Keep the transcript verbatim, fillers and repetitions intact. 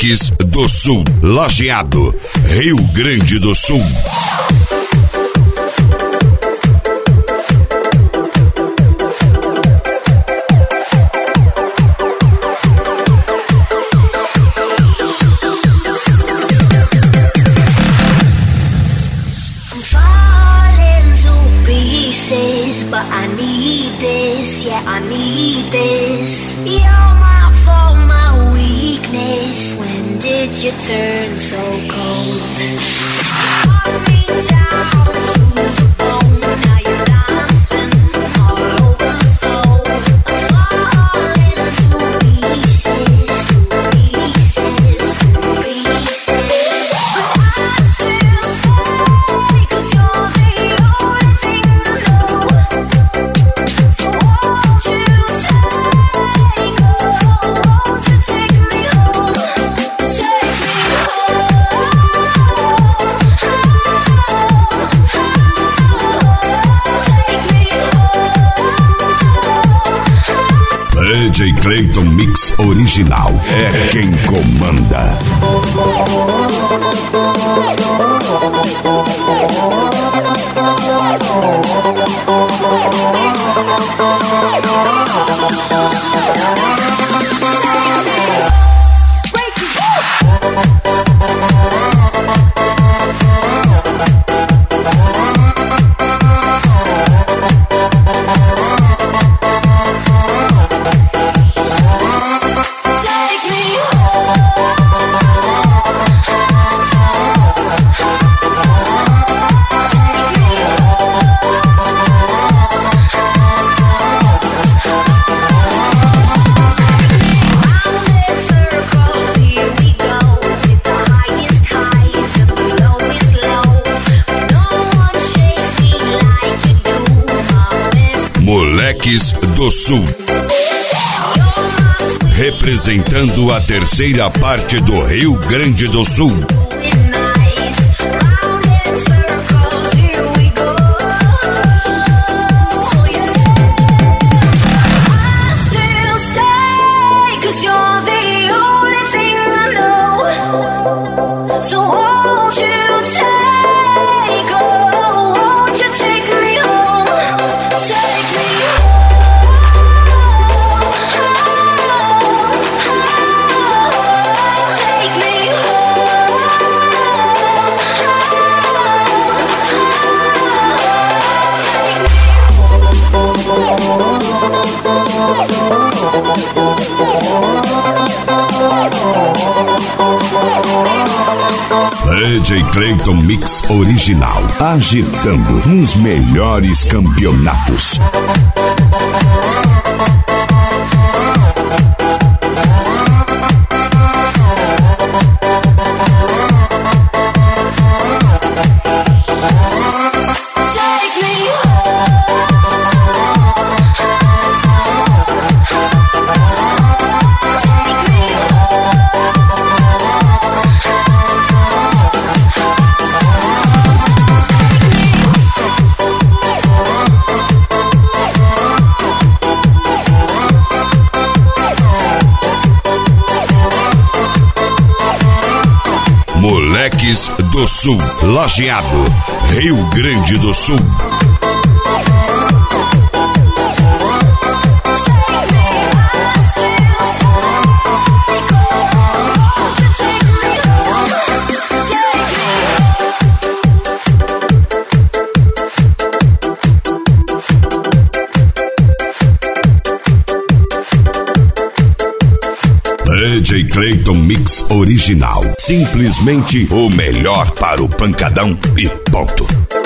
Moleques do Sul, Lajeado, Rio Grande do Sul. But I need this, yeah, I need this. You're my fault, my weakness. When did you turn so cold? Cut me down to the bone. Now you're dancing all over my soul. I'm falling to pieces, to pieces, to pieces. But I still stay, 'cause you're the only thing I know. So won't you take, oh, won't you take me home? Take me D J Clayton Mix Original é quem comanda. Moleques do Sul, representando a terceira parte do Rio Grande do Sul. D J Clayton Mix Original, agitando nos melhores campeonatos. Moleques do Sul, Lajeado, Rio Grande do Sul. D J Clayton Mix Original, simplesmente o melhor para o pancadão e ponto.